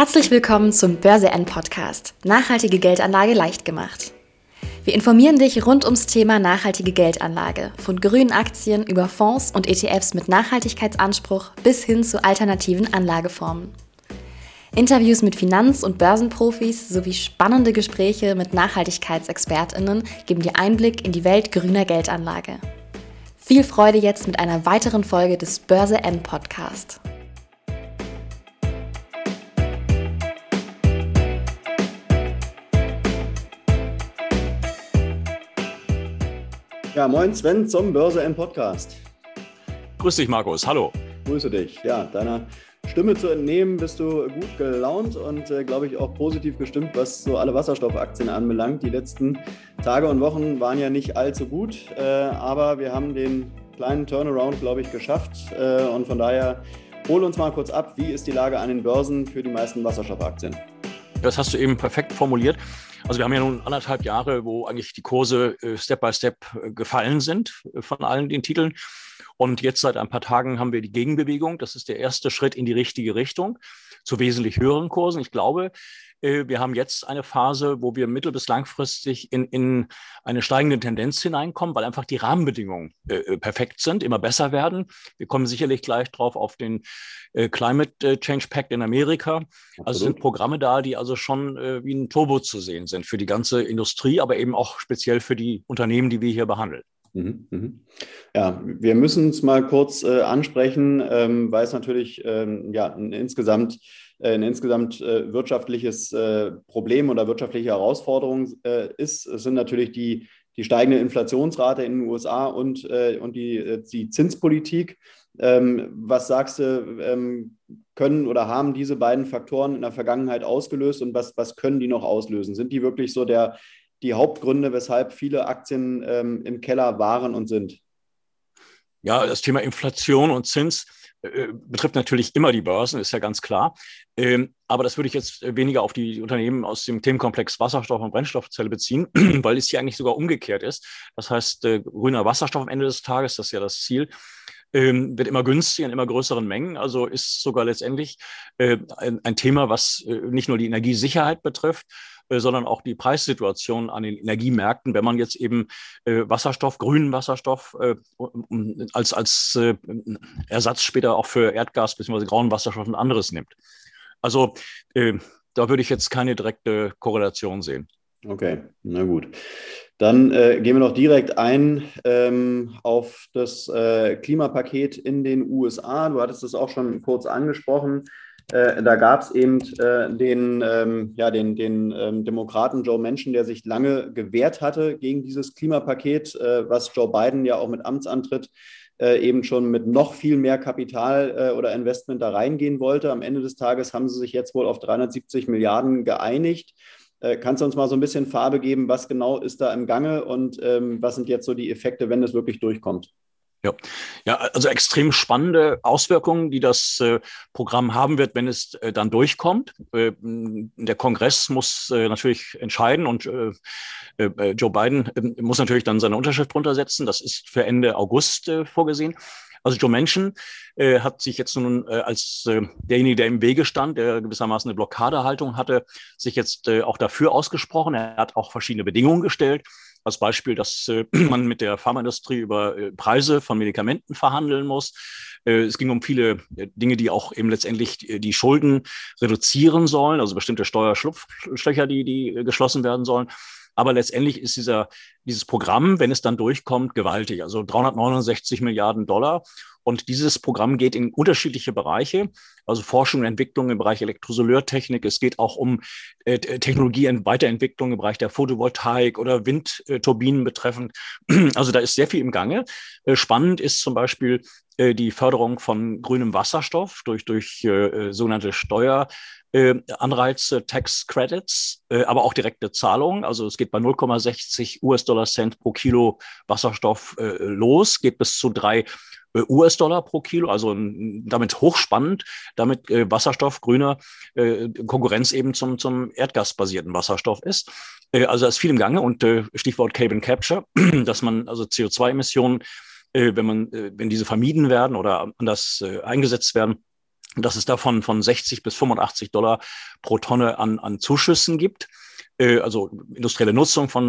Herzlich willkommen zum Börse N Podcast. Nachhaltige Geldanlage leicht gemacht. Wir informieren dich rund ums Thema nachhaltige Geldanlage, von grünen Aktien über Fonds und ETFs mit Nachhaltigkeitsanspruch bis hin zu alternativen Anlageformen. Interviews mit Finanz- und Börsenprofis sowie spannende Gespräche mit NachhaltigkeitsexpertInnen geben dir Einblick in die Welt grüner Geldanlage. Viel Freude jetzt mit einer weiteren Folge des Börse N Podcast. Ja, moin Sven zum Börse N Podcast. Grüß dich, Markus. Hallo. Grüße dich. Ja, deiner Stimme zu entnehmen, bist du gut gelaunt und, glaube ich, auch positiv gestimmt, was so alle Wasserstoffaktien anbelangt. Die letzten Tage und Wochen waren ja nicht allzu gut, aber wir haben den kleinen Turnaround, glaube ich, geschafft. Und von daher, hol uns mal kurz ab, wie ist die Lage an den Börsen für die meisten Wasserstoffaktien? Das hast du eben perfekt formuliert. Also wir haben ja nun 1,5 Jahre, wo eigentlich die Kurse Step by Step gefallen sind von allen den Titeln. Und jetzt seit ein paar Tagen haben wir die Gegenbewegung. Das ist der erste Schritt in die richtige Richtung zu wesentlich höheren Kursen. Ich glaube, wir haben jetzt eine Phase, wo wir mittel- bis langfristig in eine steigende Tendenz hineinkommen, weil einfach die Rahmenbedingungen perfekt sind, immer besser werden. Wir kommen sicherlich gleich drauf auf den Climate Change Pact in Amerika. Absolut. Also sind Programme da, die also schon wie ein Turbo zu sehen sind für die ganze Industrie, aber eben auch speziell für die Unternehmen, die wir hier behandeln. Ja, wir müssen es mal kurz ansprechen, weil es natürlich ein insgesamt wirtschaftliches Problem oder wirtschaftliche Herausforderung ist. Es sind natürlich die steigende Inflationsrate in den USA und die Zinspolitik. Was sagst du, können oder haben diese beiden Faktoren in der Vergangenheit ausgelöst und was können die noch auslösen? Sind die wirklich so die Hauptgründe, weshalb viele Aktien im Keller waren und sind? Ja, das Thema Inflation und Zins betrifft natürlich immer die Börsen, ist ja ganz klar. Aber das würde ich jetzt weniger auf die Unternehmen aus dem Themenkomplex Wasserstoff und Brennstoffzelle beziehen, weil es hier eigentlich sogar umgekehrt ist. Das heißt, grüner Wasserstoff am Ende des Tages, das ist ja das Ziel, wird immer günstiger in immer größeren Mengen. Also ist sogar letztendlich ein Thema, was nicht nur die Energiesicherheit betrifft, sondern auch die Preissituation an den Energiemärkten, wenn man jetzt eben Wasserstoff, grünen Wasserstoff als Ersatz später auch für Erdgas bzw. grauen Wasserstoff und anderes nimmt. Also da würde ich jetzt keine direkte Korrelation sehen. Okay, na gut. Dann gehen wir noch direkt ein auf das Klimapaket in den USA. Du hattest es auch schon kurz angesprochen. Da gab es eben den Demokraten Joe Manchin, der sich lange gewehrt hatte gegen dieses Klimapaket, was Joe Biden ja auch mit Amtsantritt eben schon mit noch viel mehr Kapital oder Investment da reingehen wollte. Am Ende des Tages haben sie sich jetzt wohl auf 370 Milliarden geeinigt. Kannst du uns mal so ein bisschen Farbe geben, was genau ist da im Gange und was sind jetzt so die Effekte, wenn es wirklich durchkommt? Ja, also extrem spannende Auswirkungen, die das Programm haben wird, wenn es dann durchkommt. Der Kongress muss natürlich entscheiden und Joe Biden muss natürlich dann seine Unterschrift drunter setzen. Das ist für Ende August vorgesehen. Also Joe Manchin hat sich jetzt nun als derjenige, der im Wege stand, der gewissermaßen eine Blockadehaltung hatte, sich jetzt auch dafür ausgesprochen. Er hat auch verschiedene Bedingungen gestellt. Als Beispiel, dass man mit der Pharmaindustrie über Preise von Medikamenten verhandeln muss. Es ging um viele Dinge, die auch eben letztendlich die Schulden reduzieren sollen, also bestimmte Steuerschlupflöcher, die geschlossen werden sollen. Aber letztendlich ist dieses Programm, wenn es dann durchkommt, gewaltig. Also 369 Milliarden Dollar. Und dieses Programm geht in unterschiedliche Bereiche, also Forschung und Entwicklung im Bereich Elektrosolartechnik. Es geht auch um Technologie und Weiterentwicklung im Bereich der Photovoltaik oder Windturbinen betreffend. Also da ist sehr viel im Gange. Spannend ist zum Beispiel die Förderung von grünem Wasserstoff durch sogenannte Steueranreize, Tax Credits, aber auch direkte Zahlungen. Also es geht bei 0,60 US-Dollar-Cent pro Kilo Wasserstoff los, geht bis zu 3 US-Dollar pro Kilo, also damit hochspannend, damit Wasserstoff, grüner Konkurrenz eben zum erdgasbasierten Wasserstoff ist. Also da ist viel im Gange und Stichwort Carbon Capture, dass man also CO2-Emissionen, wenn diese vermieden werden oder anders eingesetzt werden, dass es davon von 60 bis $85 pro Tonne an Zuschüssen gibt. Also industrielle Nutzung von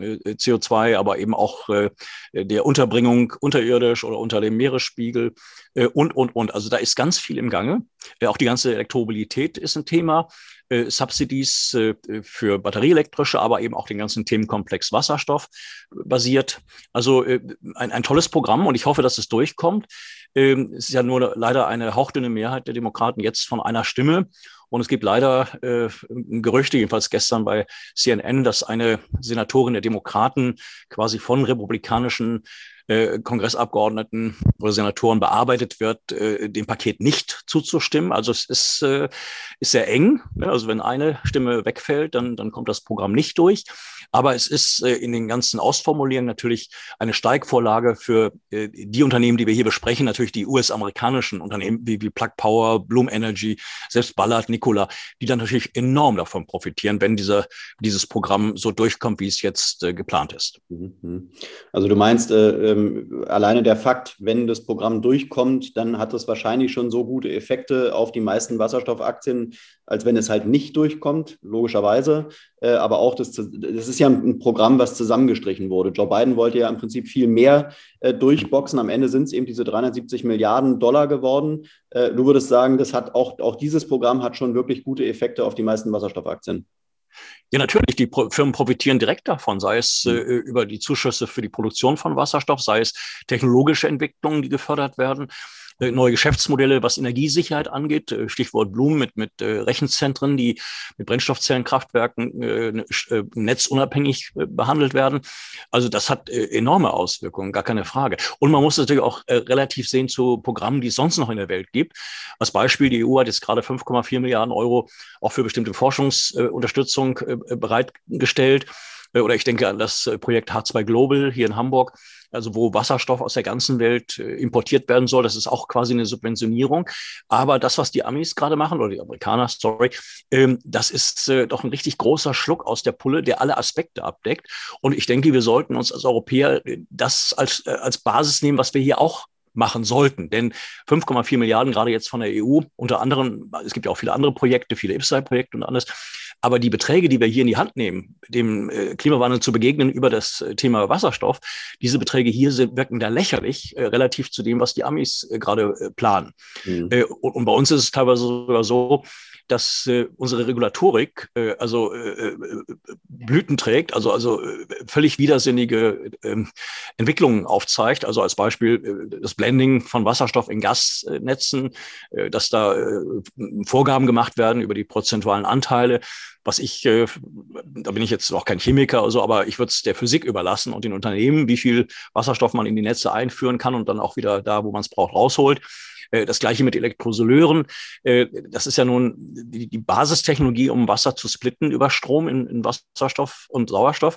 CO2, aber eben auch der Unterbringung unterirdisch oder unter dem Meeresspiegel und. Also da ist ganz viel im Gange. Auch die ganze Elektromobilität ist ein Thema. Subsidies für batterieelektrische, aber eben auch den ganzen Themenkomplex Wasserstoff basiert. Also ein tolles Programm und ich hoffe, dass es durchkommt. Es ist ja nur leider eine hauchdünne Mehrheit der Demokraten jetzt von einer Stimme. Und es gibt leider Gerüchte, jedenfalls gestern bei CNN, dass eine Senatorin der Demokraten quasi von republikanischen Kongressabgeordneten oder Senatoren bearbeitet wird, dem Paket nicht zuzustimmen. Also es ist sehr eng. Also wenn eine Stimme wegfällt, dann kommt das Programm nicht durch. Aber es ist in den ganzen Ausformulierungen natürlich eine Steigvorlage für die Unternehmen, die wir hier besprechen, natürlich die US-amerikanischen Unternehmen wie Plug Power, Bloom Energy, selbst Ballard, Nikola, die dann natürlich enorm davon profitieren, wenn dieses Programm so durchkommt, wie es jetzt geplant ist. Also du meinst, alleine der Fakt, wenn das Programm durchkommt, dann hat es wahrscheinlich schon so gute Effekte auf die meisten Wasserstoffaktien, als wenn es halt nicht durchkommt, logischerweise. Aber auch das ist ja ein Programm, was zusammengestrichen wurde. Joe Biden wollte ja im Prinzip viel mehr durchboxen. Am Ende sind es eben diese 370 Milliarden Dollar geworden. Du würdest sagen, das hat auch dieses Programm hat schon wirklich gute Effekte auf die meisten Wasserstoffaktien. Ja, natürlich. Die Firmen profitieren direkt davon, sei es über die Zuschüsse für die Produktion von Wasserstoff, sei es technologische Entwicklungen, die gefördert werden, neue Geschäftsmodelle, was Energiesicherheit angeht, Stichwort Bloom mit Rechenzentren, die mit Brennstoffzellenkraftwerken netzunabhängig behandelt werden. Also das hat enorme Auswirkungen, gar keine Frage. Und man muss natürlich auch relativ sehen zu Programmen, die es sonst noch in der Welt gibt. Als Beispiel, die EU hat jetzt gerade 5,4 Milliarden Euro auch für bestimmte Forschungsunterstützung bereitgestellt. Oder ich denke an das Projekt H2 Global hier in Hamburg, also wo Wasserstoff aus der ganzen Welt importiert werden soll. Das ist auch quasi eine Subventionierung. Aber das, was die Amis gerade machen, oder die Amerikaner, das ist doch ein richtig großer Schluck aus der Pulle, der alle Aspekte abdeckt. Und ich denke, wir sollten uns als Europäer das als Basis nehmen, was wir hier auch machen sollten. Denn 5,4 Milliarden gerade jetzt von der EU, unter anderem, es gibt ja auch viele andere Projekte, viele IPCEI-Projekte und alles, aber die Beträge, die wir hier in die Hand nehmen, dem Klimawandel zu begegnen über das Thema Wasserstoff, diese Beträge hier wirken da lächerlich relativ zu dem, was die Amis gerade planen. Und bei uns ist es teilweise sogar so, dass unsere Regulatorik Blüten trägt, also völlig widersinnige Entwicklungen aufzeigt. Also als Beispiel das Blending von Wasserstoff in Gasnetzen, dass da Vorgaben gemacht werden über die prozentualen Anteile. Was da bin ich jetzt auch kein Chemiker oder so, aber ich würde es der Physik überlassen und den Unternehmen, wie viel Wasserstoff man in die Netze einführen kann und dann auch wieder da, wo man es braucht, rausholt. Das Gleiche mit Elektrolyseuren. Das ist ja nun die Basistechnologie, um Wasser zu splitten über Strom in Wasserstoff und Sauerstoff.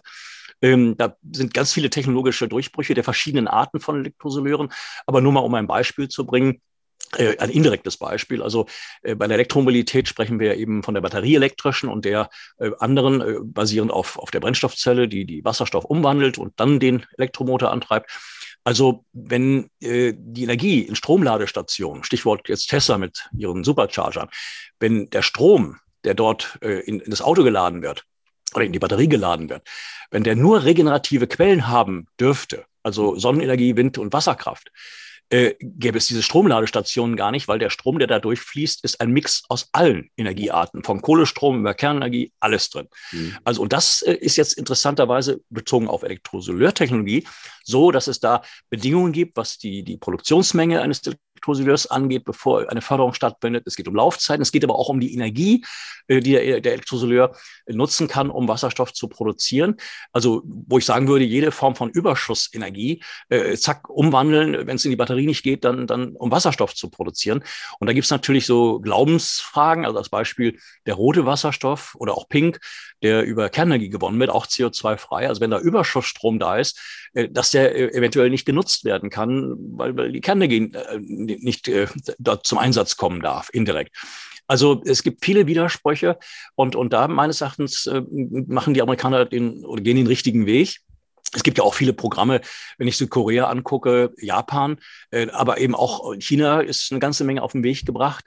Da sind ganz viele technologische Durchbrüche der verschiedenen Arten von Elektrolyseuren. Aber nur mal, um ein Beispiel zu bringen, ein indirektes Beispiel. Also bei der Elektromobilität sprechen wir eben von der batterieelektrischen und der anderen, basierend auf der Brennstoffzelle, die Wasserstoff umwandelt und dann den Elektromotor antreibt. Also wenn die Energie in Stromladestationen, Stichwort jetzt Tesla mit ihren Superchargern, wenn der Strom, der dort in das Auto geladen wird oder in die Batterie geladen wird, wenn der nur regenerative Quellen haben dürfte, also Sonnenenergie, Wind- und Wasserkraft, gäbe es diese Stromladestationen gar nicht, weil der Strom, der da durchfließt, ist ein Mix aus allen Energiearten, von Kohlestrom über Kernenergie, alles drin. Also, und das ist jetzt interessanterweise bezogen auf Elektrolyseurtechnologie so, dass es da Bedingungen gibt, was die Produktionsmenge eines Elektrolyseurs angeht, bevor eine Förderung stattfindet. Es geht um Laufzeiten, es geht aber auch um die Energie, die der Elektrolyseur nutzen kann, um Wasserstoff zu produzieren. Also, wo ich sagen würde, jede Form von Überschussenergie, zack, umwandeln, wenn es in die Batterie nicht geht, dann um Wasserstoff zu produzieren. Und da gibt es natürlich so Glaubensfragen, also als Beispiel der rote Wasserstoff oder auch Pink, der über Kernenergie gewonnen wird, auch CO2-frei. Also wenn da Überschussstrom da ist, dass der eventuell nicht genutzt werden kann, weil die Kernenergie nicht dort zum Einsatz kommen darf, indirekt. Also es gibt viele Widersprüche und da meines Erachtens machen die Amerikaner gehen den richtigen Weg. Es gibt ja auch viele Programme, wenn ich Südkorea angucke, Japan, aber eben auch China ist eine ganze Menge auf den Weg gebracht.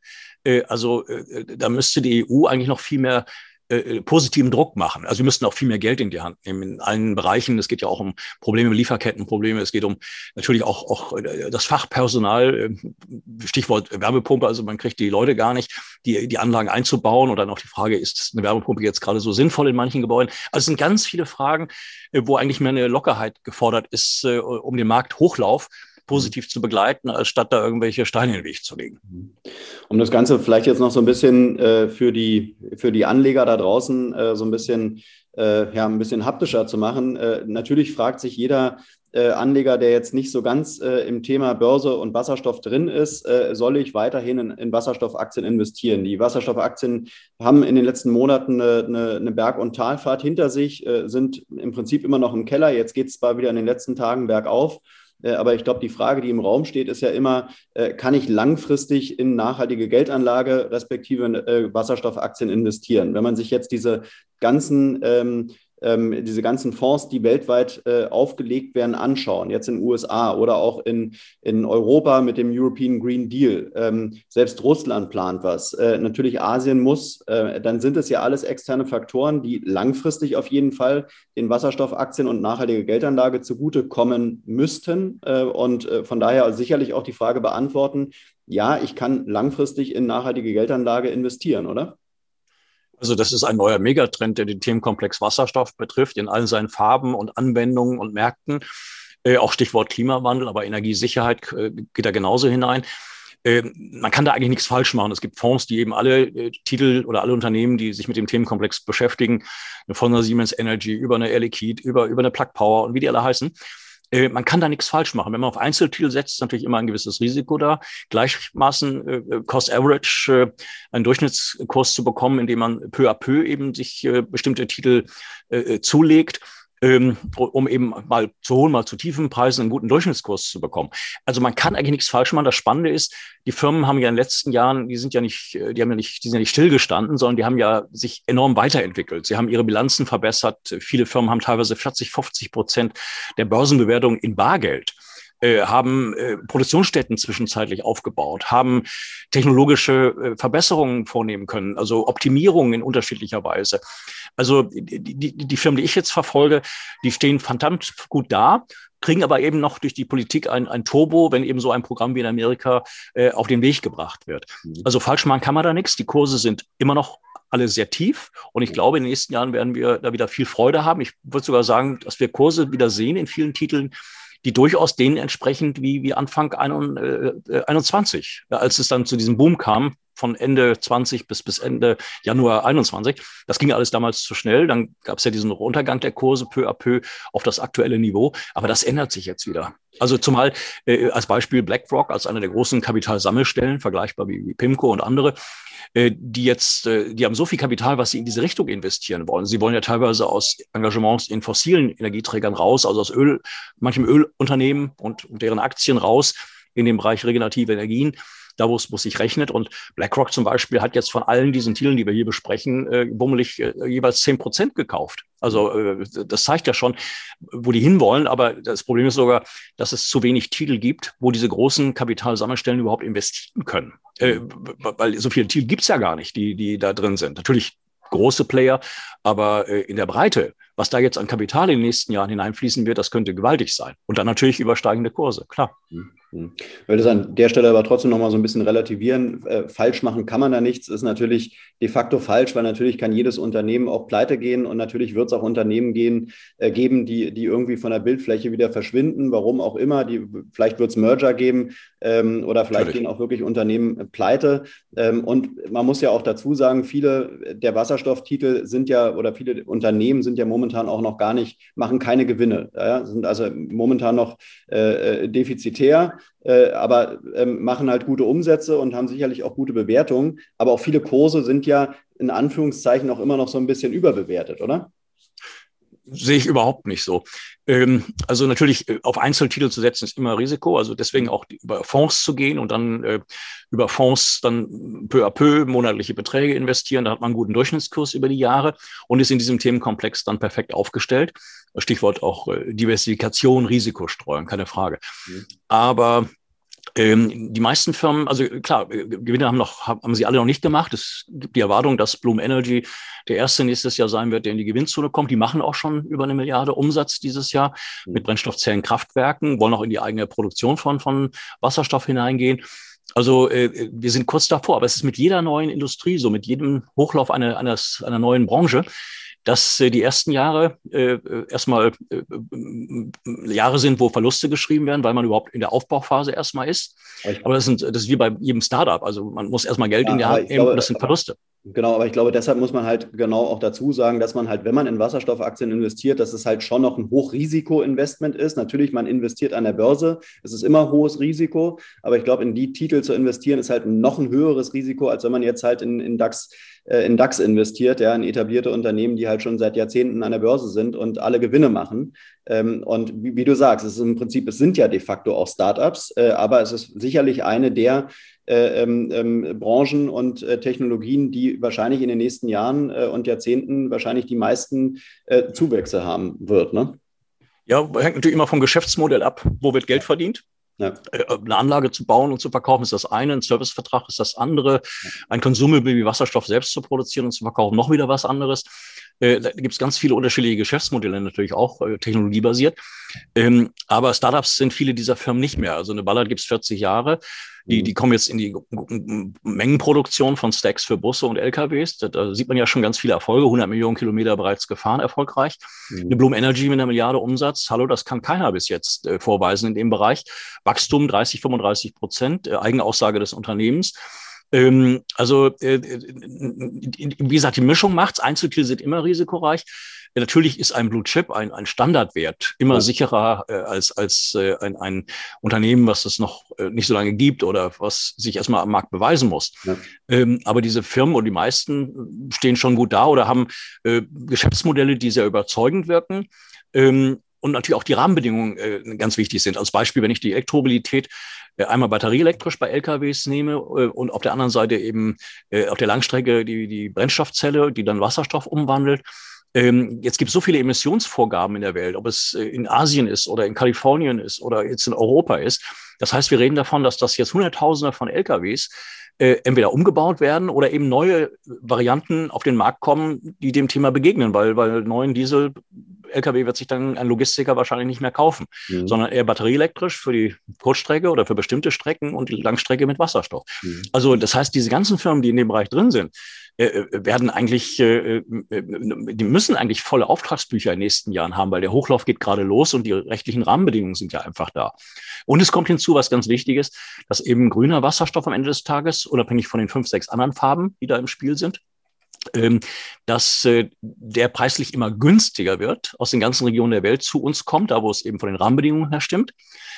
Da müsste die EU eigentlich noch viel mehr positiven Druck machen. Also wir müssten auch viel mehr Geld in die Hand nehmen in allen Bereichen. Es geht ja auch um Probleme, Lieferkettenprobleme. Es geht um natürlich auch das Fachpersonal, Stichwort Wärmepumpe. Also man kriegt die Leute gar nicht, die Anlagen einzubauen. Und dann auch die Frage, ist eine Wärmepumpe jetzt gerade so sinnvoll in manchen Gebäuden? Also es sind ganz viele Fragen, wo eigentlich mehr eine Lockerheit gefordert ist, um den Markthochlauf positiv zu begleiten, als statt da irgendwelche Steine in den Weg zu legen. Um das Ganze vielleicht jetzt noch so ein bisschen für die Anleger da draußen so ein bisschen haptischer zu machen. Natürlich fragt sich jeder Anleger, der jetzt nicht so ganz im Thema Börse und Wasserstoff drin ist, soll ich weiterhin in Wasserstoffaktien investieren? Die Wasserstoffaktien haben in den letzten Monaten eine Berg- und Talfahrt hinter sich, sind im Prinzip immer noch im Keller. Jetzt geht es zwar wieder in den letzten Tagen bergauf. Aber ich glaube, die Frage, die im Raum steht, ist ja immer, kann ich langfristig in nachhaltige Geldanlage respektive Wasserstoffaktien investieren? Wenn man sich jetzt diese ganzen Fonds, die weltweit aufgelegt werden, anschauen, jetzt in den USA oder auch in Europa mit dem European Green Deal. Selbst Russland plant was. Natürlich Asien muss. Dann sind es ja alles externe Faktoren, die langfristig auf jeden Fall den Wasserstoffaktien und nachhaltige Geldanlage zugutekommen müssten. Und von daher sicherlich auch die Frage beantworten, ja, ich kann langfristig in nachhaltige Geldanlage investieren, oder? Also das ist ein neuer Megatrend, der den Themenkomplex Wasserstoff betrifft, in allen seinen Farben und Anwendungen und Märkten. Auch Stichwort Klimawandel, aber Energiesicherheit geht da genauso hinein. Man kann da eigentlich nichts falsch machen. Es gibt Fonds, die eben alle Titel oder alle Unternehmen, die sich mit dem Themenkomplex beschäftigen, von der Siemens Energy über eine Air Liquide, über eine Plug Power und wie die alle heißen. Man kann da nichts falsch machen. Wenn man auf Einzeltitel setzt, ist natürlich immer ein gewisses Risiko da. Gleichmaßen Cost Average, einen Durchschnittskurs zu bekommen, indem man peu à peu eben sich bestimmte Titel zulegt, um eben mal zu hohen, mal zu tiefen Preisen einen guten Durchschnittskurs zu bekommen. Also man kann eigentlich nichts falsch machen. Das Spannende ist, die Firmen haben ja in den letzten Jahren, die sind ja nicht stillgestanden, sondern die haben ja sich enorm weiterentwickelt. Sie haben ihre Bilanzen verbessert. Viele Firmen haben teilweise 40-50% der Börsenbewertung in Bargeld, haben Produktionsstätten zwischenzeitlich aufgebaut, haben technologische Verbesserungen vornehmen können, also Optimierungen in unterschiedlicher Weise. Also die Firmen, die ich jetzt verfolge, die stehen verdammt gut da, kriegen aber eben noch durch die Politik ein Turbo, wenn eben so ein Programm wie in Amerika auf den Weg gebracht wird. Also falsch machen kann man da nichts. Die Kurse sind immer noch alle sehr tief. Und ich glaube, in den nächsten Jahren werden wir da wieder viel Freude haben. Ich würde sogar sagen, dass wir Kurse wieder sehen in vielen Titeln, die durchaus denen entsprechend wie Anfang 21, als es dann zu diesem Boom kam, von Ende 20 bis Ende Januar 21. Das ging alles damals zu schnell. Dann gab es ja diesen Untergang der Kurse peu à peu auf das aktuelle Niveau. Aber das ändert sich jetzt wieder. Also zumal als Beispiel BlackRock als eine der großen Kapitalsammelstellen, vergleichbar wie PIMCO und andere, die haben so viel Kapital, was sie in diese Richtung investieren wollen. Sie wollen ja teilweise aus Engagements in fossilen Energieträgern raus, also aus manchem Ölunternehmen und deren Aktien raus in den Bereich regenerative Energien, da wo es sich rechnet. Und BlackRock zum Beispiel hat jetzt von allen diesen Titeln, die wir hier besprechen, bummelig jeweils 10% gekauft. Also das zeigt ja schon, wo die hinwollen. Aber das Problem ist sogar, dass es zu wenig Titel gibt, wo diese großen Kapitalsammelstellen überhaupt investieren können. Weil so viele Titel gibt es ja gar nicht, die da drin sind. Natürlich große Player, aber in der Breite, was da jetzt an Kapital in den nächsten Jahren hineinfließen wird, das könnte gewaltig sein. Und dann natürlich übersteigende Kurse, klar. Ich will das an der Stelle aber trotzdem noch mal so ein bisschen relativieren. Falsch machen kann man da nichts, ist natürlich de facto falsch, weil natürlich kann jedes Unternehmen auch pleite gehen und natürlich wird es auch Unternehmen geben, die irgendwie von der Bildfläche wieder verschwinden, warum auch immer. Vielleicht wird es Merger geben oder vielleicht gehen auch wirklich Unternehmen pleite. Und man muss ja auch dazu sagen, viele der Wasserstofftitel sind ja oder viele Unternehmen sind ja momentan auch noch machen keine Gewinne, sind also momentan noch defizitär. Aber machen halt gute Umsätze und haben sicherlich auch gute Bewertungen. Aber auch viele Kurse sind ja in Anführungszeichen auch immer noch so ein bisschen überbewertet, oder? Sehe ich überhaupt nicht so. Also natürlich auf Einzeltitel zu setzen ist immer Risiko. Also deswegen auch über Fonds zu gehen und dann über Fonds dann peu à peu monatliche Beträge investieren. Da hat man einen guten Durchschnittskurs über die Jahre und ist in diesem Themenkomplex dann perfekt aufgestellt. Stichwort auch Diversifikation, Risikostreuung, keine Frage. Aber die meisten Firmen, also klar, Gewinne haben sie alle noch nicht gemacht. Es gibt die Erwartung, dass Bloom Energy der erste nächstes Jahr sein wird, der in die Gewinnzone kommt. Die machen auch schon über 1 Milliarde Umsatz dieses Jahr mit Brennstoffzellenkraftwerken, wollen auch in die eigene Produktion von Wasserstoff hineingehen. Also wir sind kurz davor, aber es ist mit jeder neuen Industrie so, mit jedem Hochlauf einer neuen Branche, dass die ersten Jahre erstmal Jahre sind, wo Verluste geschrieben werden, weil man überhaupt in der Aufbauphase erstmal ist. Aber das ist wie bei jedem Startup. Also man muss erstmal Geld in die Hand nehmen und das sind Verluste. Genau, aber ich glaube, deshalb muss man halt genau auch dazu sagen, dass man halt, wenn man in Wasserstoffaktien investiert, dass es halt schon noch ein Hochrisiko-Investment ist. Natürlich, man investiert an der Börse, es ist immer hohes Risiko, aber ich glaube, in die Titel zu investieren, ist halt noch ein höheres Risiko, als wenn man jetzt halt in DAX investiert, ja, in etablierte Unternehmen, die halt schon seit Jahrzehnten an der Börse sind und alle Gewinne machen. Und wie du sagst, es ist im Prinzip, es sind ja de facto auch Startups, aber es ist sicherlich eine der Branchen und Technologien, die wahrscheinlich in den nächsten Jahren und Jahrzehnten wahrscheinlich die meisten Zuwächse haben wird, ne? Ja, hängt natürlich immer vom Geschäftsmodell ab. Wo wird Geld verdient? Ja. Eine Anlage zu bauen und zu verkaufen ist das eine, ein Servicevertrag ist das andere, ein Consumable wie Wasserstoff selbst zu produzieren und zu verkaufen noch wieder was anderes. Da gibt es ganz viele unterschiedliche Geschäftsmodelle, natürlich auch technologiebasiert. Aber Startups sind viele dieser Firmen nicht mehr. Also eine Ballard gibt es 40 Jahre. Die kommen jetzt in die Mengenproduktion von Stacks für Busse und LKWs. Da sieht man ja schon ganz viele Erfolge. 100 Millionen Kilometer bereits gefahren, erfolgreich. Eine Bloom Energy mit 1 Milliarde Umsatz. Hallo, das kann keiner bis jetzt vorweisen in dem Bereich. Wachstum 30-35%, Eigenaussage des Unternehmens. Also, wie gesagt, die Mischung macht's. Einzeltitel sind immer risikoreich. Natürlich ist ein Blue Chip ein Standardwert immer sicherer als ein Unternehmen, was es noch nicht so lange gibt oder was sich erstmal am Markt beweisen muss. Ja. Aber diese Firmen und die meisten stehen schon gut da oder haben Geschäftsmodelle, die sehr überzeugend wirken. Und natürlich auch die Rahmenbedingungen ganz wichtig sind. Als Beispiel, wenn ich die Elektromobilität einmal batterieelektrisch bei LKWs nehme und auf der anderen Seite eben auf der Langstrecke die Brennstoffzelle, die dann Wasserstoff umwandelt. Jetzt gibt es so viele Emissionsvorgaben in der Welt, ob es in Asien ist oder in Kalifornien ist oder jetzt in Europa ist. Das heißt, wir reden davon, dass das jetzt Hunderttausende von LKWs entweder umgebaut werden oder eben neue Varianten auf den Markt kommen, die dem Thema begegnen, weil neuen Diesel-LKW wird sich dann ein Logistiker wahrscheinlich nicht mehr kaufen, sondern eher batterieelektrisch für die Kurzstrecke oder für bestimmte Strecken und die Langstrecke mit Wasserstoff. Also das heißt, diese ganzen Firmen, die in dem Bereich drin sind, werden eigentlich, die müssen eigentlich volle Auftragsbücher in den nächsten Jahren haben, weil der Hochlauf geht gerade los und die rechtlichen Rahmenbedingungen sind ja einfach da. Und es kommt hinzu, was ganz wichtig ist, dass eben grüner Wasserstoff am Ende des Tages, unabhängig von den 5, 6 anderen Farben, die da im Spiel sind, dass der preislich immer günstiger wird, aus den ganzen Regionen der Welt zu uns kommt, da wo es eben von den Rahmenbedingungen her stimmt.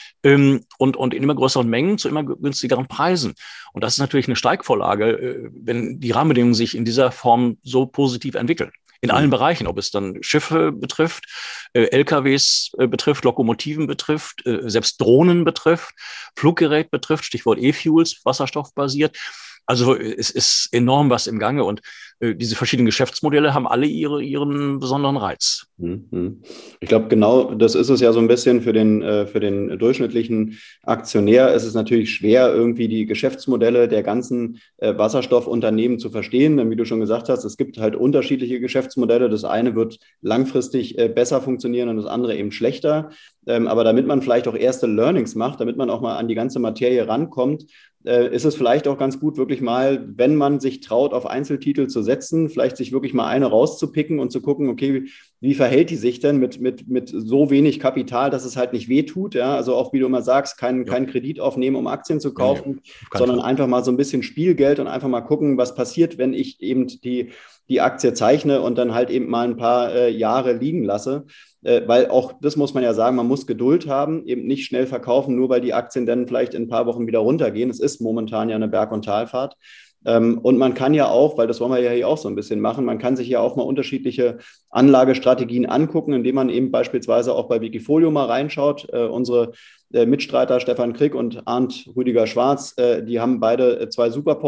Und in immer größeren Mengen zu immer günstigeren Preisen. Und das ist natürlich eine Steigvorlage, wenn die Rahmenbedingungen sich in dieser Form so positiv entwickeln. In allen Bereichen, ob es dann Schiffe betrifft, LKWs betrifft, Lokomotiven betrifft, selbst Drohnen betrifft, Fluggerät betrifft, Stichwort E-Fuels, wasserstoffbasiert. Also es ist enorm was im Gange und diese verschiedenen Geschäftsmodelle haben alle ihren besonderen Reiz. Ich glaube, genau das ist es ja so ein bisschen für den durchschnittlichen Aktionär. Es ist natürlich schwer, irgendwie die Geschäftsmodelle der ganzen Wasserstoffunternehmen zu verstehen. Denn wie du schon gesagt hast, es gibt halt unterschiedliche Geschäftsmodelle. Das eine wird langfristig besser funktionieren und das andere eben schlechter. Aber damit man vielleicht auch erste Learnings macht, damit man auch mal an die ganze Materie rankommt, ist es vielleicht auch ganz gut, wirklich mal, wenn man sich traut, auf Einzeltitel zu setzen, vielleicht sich wirklich mal eine rauszupicken und zu gucken, okay, wie verhält die sich denn mit so wenig Kapital, dass es halt nicht wehtut, ja, also auch, wie du immer sagst, keinen Kredit aufnehmen, um Aktien zu kaufen, sondern einfach mal so ein bisschen Spielgeld und einfach mal gucken, was passiert, wenn ich eben die Aktie zeichne und dann halt eben mal ein paar Jahre liegen lasse. Weil auch, das muss man ja sagen, man muss Geduld haben, eben nicht schnell verkaufen, nur weil die Aktien dann vielleicht in ein paar Wochen wieder runtergehen. Es ist momentan ja eine Berg- und Talfahrt. Und man kann ja auch, weil das wollen wir ja hier auch so ein bisschen machen, man kann sich ja auch mal unterschiedliche Anlagestrategien angucken, indem man eben beispielsweise auch bei Wikifolio mal reinschaut. Unsere Mitstreiter Stefan Krick und Arndt Rüdiger Schwarz, die haben beide zwei super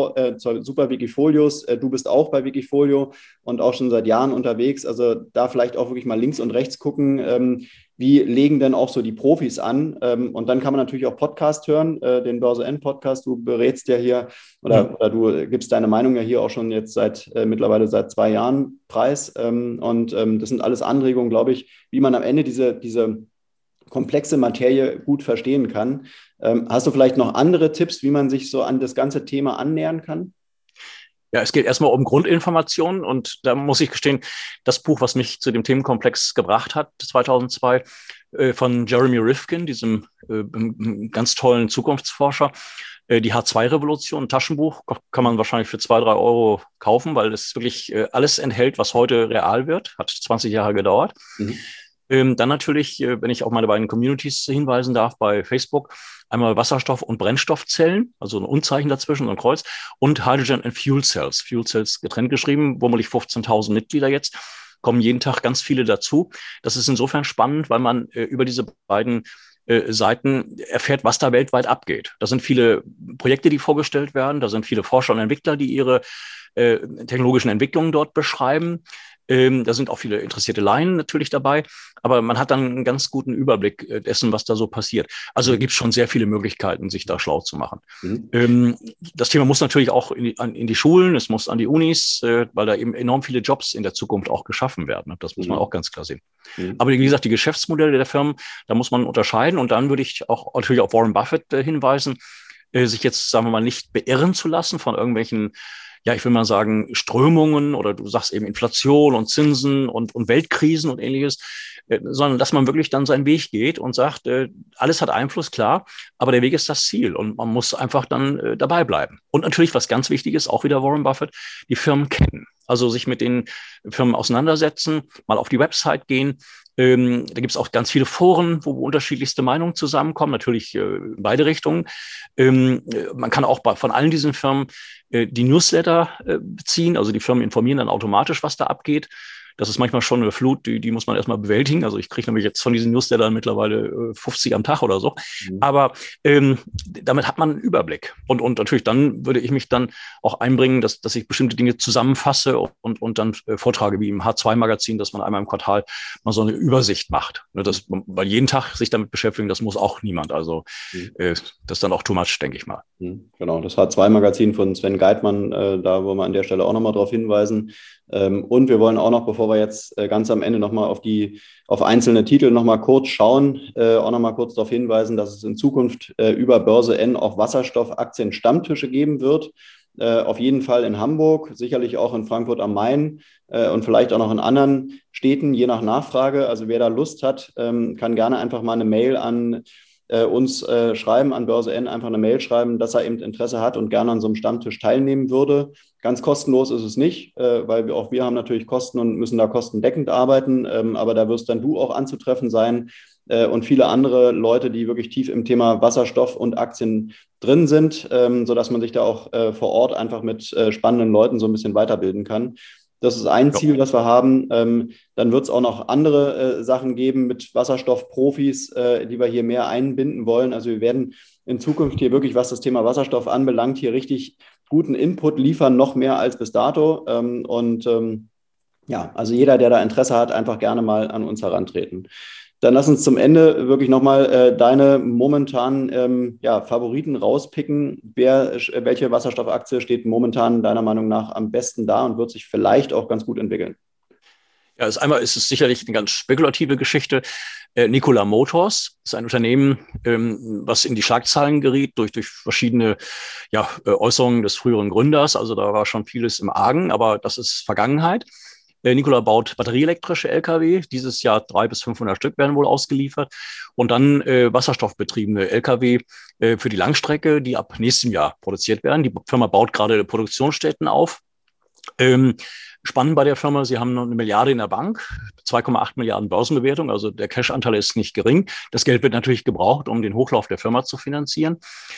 Wikifolios. Du bist auch bei Wikifolio und auch schon seit Jahren unterwegs. Also da vielleicht auch wirklich mal links und rechts gucken, wie legen denn auch so die Profis an? Und dann kann man natürlich auch Podcast hören, den Börse N Podcast. Du berätst ja hier oder du gibst deine Meinung ja hier auch schon jetzt mittlerweile seit 2 Jahren preis. Das sind alles Anregungen, glaube ich, wie man am Ende diese komplexe Materie gut verstehen kann. Hast du vielleicht noch andere Tipps, wie man sich so an das ganze Thema annähern kann? Ja, es geht erstmal um Grundinformationen und da muss ich gestehen, das Buch, was mich zu dem Themenkomplex gebracht hat, 2002, von Jeremy Rifkin, diesem ganz tollen Zukunftsforscher, die H2-Revolution, ein Taschenbuch, kann man wahrscheinlich für 2, 3 Euro kaufen, weil es wirklich alles enthält, was heute real wird, hat 20 Jahre gedauert. Mhm. Dann natürlich, wenn ich auf meine beiden Communities hinweisen darf, bei Facebook, einmal Wasserstoff- und Brennstoffzellen, also ein Unzeichen dazwischen, so ein Kreuz, und Hydrogen and Fuel Cells. Fuel Cells getrennt geschrieben, womöglich 15.000 Mitglieder jetzt, kommen jeden Tag ganz viele dazu. Das ist insofern spannend, weil man über diese beiden Seiten erfährt, was da weltweit abgeht. Da sind viele Projekte, die vorgestellt werden, da sind viele Forscher und Entwickler, die ihre technologischen Entwicklungen dort beschreiben. Da sind auch viele interessierte Laien natürlich dabei, aber man hat dann einen ganz guten Überblick dessen, was da so passiert. Also gibt es schon sehr viele Möglichkeiten, sich da schlau zu machen. Mhm. Das Thema muss natürlich auch in die Schulen, es muss an die Unis, weil da eben enorm viele Jobs in der Zukunft auch geschaffen werden. Das muss man auch ganz klar sehen. Mhm. Aber wie gesagt, die Geschäftsmodelle der Firmen, da muss man unterscheiden und dann würde ich auch natürlich auf Warren Buffett hinweisen, sich jetzt, sagen wir mal, nicht beirren zu lassen von irgendwelchen, ja, ich will mal sagen, Strömungen oder du sagst eben Inflation und Zinsen und Weltkrisen und ähnliches, sondern dass man wirklich dann seinen Weg geht und sagt, alles hat Einfluss, klar, aber der Weg ist das Ziel und man muss einfach dann dabei bleiben. Und natürlich, was ganz wichtig ist, auch wieder Warren Buffett, die Firmen kennen. Also sich mit den Firmen auseinandersetzen, mal auf die Website gehen. Da gibt es auch ganz viele Foren, wo unterschiedlichste Meinungen zusammenkommen, natürlich in beide Richtungen. Man kann auch von allen diesen Firmen die Newsletter beziehen, also die Firmen informieren dann automatisch, was da abgeht. Das ist manchmal schon eine Flut, die muss man erstmal bewältigen. Also ich kriege nämlich jetzt von diesen Newslettern mittlerweile 50 am Tag oder so. Mhm. Aber damit hat man einen Überblick. Und natürlich dann würde ich mich dann auch einbringen, dass ich bestimmte Dinge zusammenfasse und dann vortrage, wie im H2-Magazin, dass man einmal im Quartal mal so eine Übersicht macht. Weil jeden Tag sich damit beschäftigen, das muss auch niemand. Also das ist dann auch too much, denke ich mal. Genau, das H2-Magazin von Sven Geithmann, da wollen wir an der Stelle auch nochmal drauf hinweisen. Und wir wollen auch noch, bevor wir jetzt ganz am Ende nochmal auf einzelne Titel nochmal kurz schauen, auch nochmal kurz darauf hinweisen, dass es in Zukunft über Börse N auch Wasserstoffaktien-Stammtische geben wird. Auf jeden Fall in Hamburg, sicherlich auch in Frankfurt am Main und vielleicht auch noch in anderen Städten, je nach Nachfrage. Also wer da Lust hat, kann gerne einfach mal eine Mail an uns schreiben, an Börse N, einfach eine Mail schreiben, dass er eben Interesse hat und gerne an so einem Stammtisch teilnehmen würde. Ganz kostenlos ist es nicht, weil wir haben natürlich Kosten und müssen da kostendeckend arbeiten, aber da wirst dann du auch anzutreffen sein und viele andere Leute, die wirklich tief im Thema Wasserstoff und Aktien drin sind, sodass man sich da auch vor Ort einfach mit spannenden Leuten so ein bisschen weiterbilden kann. Das ist ein Ziel, das wir haben. Dann wird es auch noch andere Sachen geben mit Wasserstoffprofis, die wir hier mehr einbinden wollen. Also wir werden in Zukunft hier wirklich, was das Thema Wasserstoff anbelangt, hier richtig guten Input liefern, noch mehr als bis dato. Ja, also jeder, der da Interesse hat, einfach gerne mal an uns herantreten. Dann lass uns zum Ende wirklich nochmal deine momentanen Favoriten rauspicken. Welche Wasserstoffaktie steht momentan deiner Meinung nach am besten da und wird sich vielleicht auch ganz gut entwickeln? Ja, einmal ist es sicherlich eine ganz spekulative Geschichte. Nikola Motors ist ein Unternehmen, was in die Schlagzeilen geriet durch verschiedene Äußerungen des früheren Gründers. Also da war schon vieles im Argen, aber das ist Vergangenheit. Nikola baut batterieelektrische Lkw. Dieses Jahr 300 bis 500 Stück werden wohl ausgeliefert. Und dann wasserstoffbetriebene Lkw für die Langstrecke, die ab nächstem Jahr produziert werden. Die Firma baut gerade Produktionsstätten auf. spannend bei der Firma, sie haben noch 1 Milliarde in der Bank, 2,8 Milliarden Börsenbewertung, also der Cash-Anteil ist nicht gering. Das Geld wird natürlich gebraucht, um den Hochlauf der Firma zu finanzieren.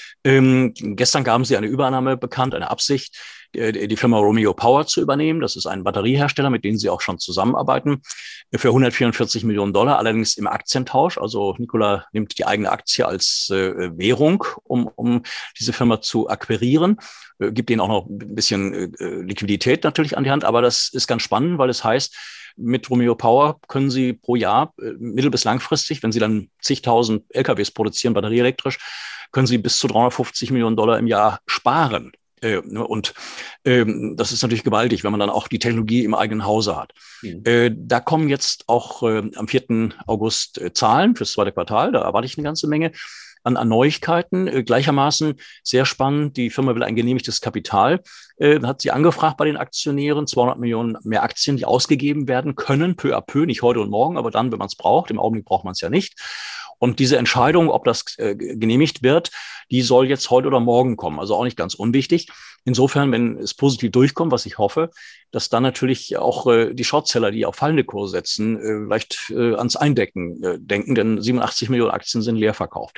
Gestern gaben sie eine Übernahme bekannt, eine Absicht, die Firma Romeo Power zu übernehmen. Das ist ein Batteriehersteller, mit dem sie auch schon zusammenarbeiten, für 144 Millionen Dollar, allerdings im Aktientausch. Also Nikola nimmt die eigene Aktie als Währung, um diese Firma zu akquirieren. Gibt ihnen auch noch ein bisschen Liquidität natürlich an die Hand, aber das ist ganz spannend, weil es heißt, mit Romeo Power können Sie pro Jahr mittel- bis langfristig, wenn Sie dann zigtausend LKWs produzieren, batterieelektrisch, können Sie bis zu 350 Millionen Dollar im Jahr sparen. Und das ist natürlich gewaltig, wenn man dann auch die Technologie im eigenen Hause hat. Da kommen jetzt auch am 4. August Zahlen fürs zweite Quartal. Da erwarte ich eine ganze Menge an Neuigkeiten. Gleichermaßen sehr spannend, die Firma will ein genehmigtes Kapital. Hat sie angefragt bei den Aktionären, 200 Millionen mehr Aktien, die ausgegeben werden können, peu à peu, nicht heute und morgen, aber dann, wenn man es braucht. Im Augenblick braucht man es ja nicht. Und diese Entscheidung, ob das genehmigt wird, die soll jetzt heute oder morgen kommen. Also auch nicht ganz unwichtig. Insofern, wenn es positiv durchkommt, was ich hoffe, dass dann natürlich auch die Shortseller, die auf fallende Kurse setzen, vielleicht ans Eindecken denken, denn 87 Millionen Aktien sind leer verkauft.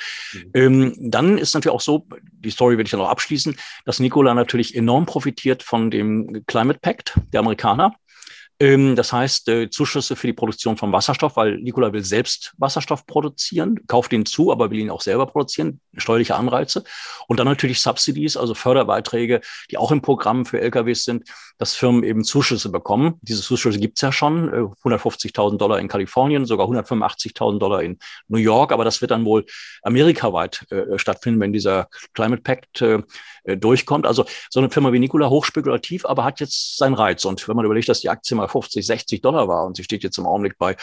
Dann ist natürlich auch so, die Story werde ich dann noch abschließen, dass Nikola natürlich enorm profitiert von dem Climate Pact der Amerikaner. Das heißt, Zuschüsse für die Produktion von Wasserstoff, weil Nikola will selbst Wasserstoff produzieren, kauft den zu, aber will ihn auch selber produzieren, steuerliche Anreize. Und dann natürlich Subsidies, also Förderbeiträge, die auch im Programm für LKWs sind, dass Firmen eben Zuschüsse bekommen. Diese Zuschüsse gibt es ja schon, 150.000 Dollar in Kalifornien, sogar 185.000 Dollar in New York, aber das wird dann wohl amerikaweit stattfinden, wenn dieser Climate Pact durchkommt. Also so eine Firma wie Nikola, hochspekulativ, aber hat jetzt seinen Reiz. Und wenn man überlegt, dass die Aktie mal 50, 60 Dollar war und sie steht jetzt im Augenblick bei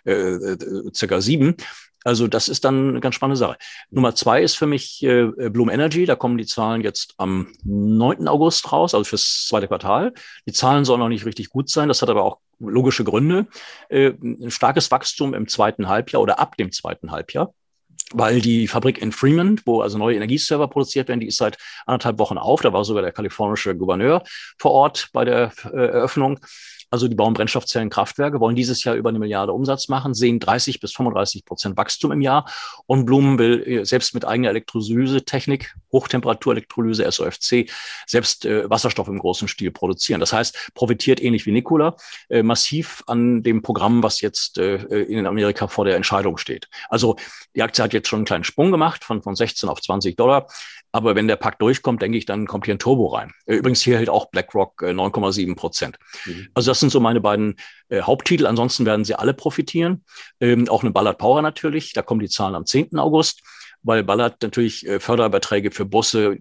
circa 7, also das ist dann eine ganz spannende Sache. Nummer 2 ist für mich Bloom Energy. Da kommen die Zahlen jetzt am 9. August raus, also fürs zweite Quartal. Die Zahlen sollen noch nicht richtig gut sein. Das hat aber auch logische Gründe. Ein starkes Wachstum im zweiten Halbjahr oder ab dem zweiten Halbjahr. Weil die Fabrik in Fremont, wo also neue Energieserver produziert werden, die ist seit 1,5 Wochen auf. Da war sogar der kalifornische Gouverneur vor Ort bei der Eröffnung. Also die bauen Brennstoffzellenkraftwerke, wollen dieses Jahr über 1 Milliarde Umsatz machen, sehen 30-35% Wachstum im Jahr. Und Bloom will selbst mit eigener Elektrolyse-Technik, Hochtemperaturelektrolyse, SOFC, selbst Wasserstoff im großen Stil produzieren. Das heißt, profitiert ähnlich wie Nikola massiv an dem Programm, was jetzt in Amerika vor der Entscheidung steht. Also die Aktie hat jetzt schon einen kleinen Sprung gemacht von 16 auf 20 Dollar. Aber wenn der Pakt durchkommt, denke ich, dann kommt hier ein Turbo rein. Übrigens, hier hält auch BlackRock 9,7%. Also das sind so meine beiden Haupttitel. Ansonsten werden sie alle profitieren. Auch eine Ballard Power natürlich. Da kommen die Zahlen am 10. August. Weil Ballard natürlich Förderbeiträge für Busse,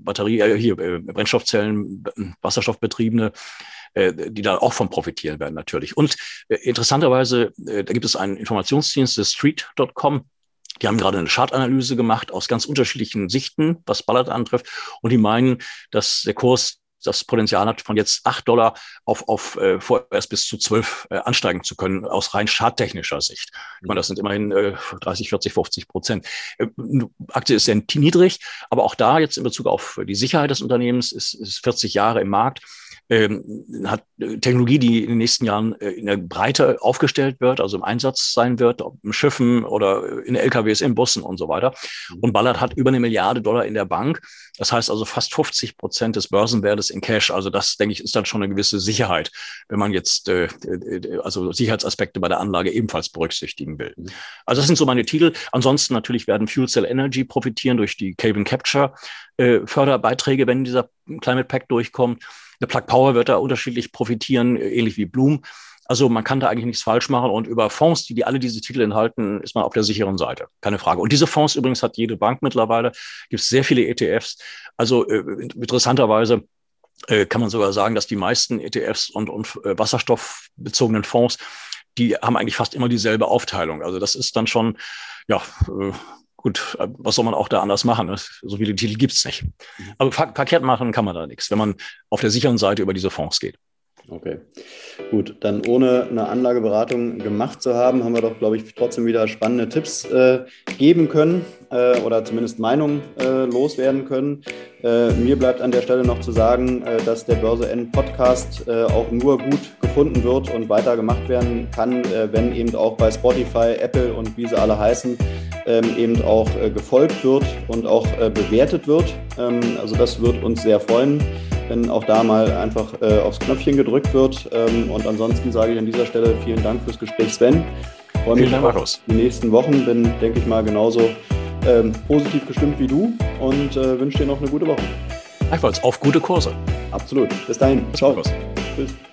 Brennstoffzellen, Wasserstoffbetriebene, die da auch von profitieren werden natürlich. Und interessanterweise, da gibt es einen Informationsdienst, Street.com. Die haben gerade eine Chartanalyse gemacht aus ganz unterschiedlichen Sichten, was Ballard antrifft. Und die meinen, dass der Kurs das Potenzial hat, von jetzt 8 Dollar auf vorerst bis zu 12 ansteigen zu können, aus rein charttechnischer Sicht. Ich meine, das sind immerhin 30, 40, 50%. Aktie ist sehr niedrig, aber auch da jetzt in Bezug auf die Sicherheit des Unternehmens ist 40 Jahre im Markt. Hat Technologie, die in den nächsten Jahren in der Breite aufgestellt wird, also im Einsatz sein wird, ob in Schiffen oder in LKWs, in Bussen und so weiter. Und Ballard hat über 1 Milliarde Dollar in der Bank. Das heißt also fast 50% des Börsenwertes in Cash. Also das, denke ich, ist dann schon eine gewisse Sicherheit, wenn man jetzt also Sicherheitsaspekte bei der Anlage ebenfalls berücksichtigen will. Also das sind so meine Titel. Ansonsten natürlich werden Fuel Cell Energy profitieren durch die Carbon Capture Förderbeiträge, wenn dieser Climate Pact durchkommt. Der Plug Power wird da unterschiedlich profitieren, ähnlich wie Bloom. Also man kann da eigentlich nichts falsch machen. Und über Fonds, die alle diese Titel enthalten, ist man auf der sicheren Seite. Keine Frage. Und diese Fonds übrigens hat jede Bank mittlerweile. Gibt es sehr viele ETFs. Also interessanterweise kann man sogar sagen, dass die meisten ETFs und wasserstoffbezogenen Fonds, die haben eigentlich fast immer dieselbe Aufteilung. Also das ist dann schon, ja, gut, was soll man auch da anders machen? So viele Titel gibt's nicht. Aber verkehrt machen kann man da nichts, wenn man auf der sicheren Seite über diese Fonds geht. Okay, gut. Dann ohne eine Anlageberatung gemacht zu haben, haben wir doch, glaube ich, trotzdem wieder spannende Tipps geben können. oder zumindest Meinung loswerden können. Mir bleibt an der Stelle noch zu sagen, dass der Börse N Podcast auch nur gut gefunden wird und weiter gemacht werden kann, wenn eben auch bei Spotify, Apple und wie sie alle heißen, eben auch gefolgt wird und auch bewertet wird. Also das wird uns sehr freuen, wenn auch da mal einfach aufs Knöpfchen gedrückt wird. Und ansonsten sage ich an dieser Stelle vielen Dank fürs Gespräch, Sven. Ich freue mich auf die nächsten Wochen, bin, denke ich mal, genauso positiv gestimmt wie du und wünsche dir noch eine gute Woche. Gleichfalls auf gute Kurse. Absolut. Bis dahin. Ciao. Tschüss.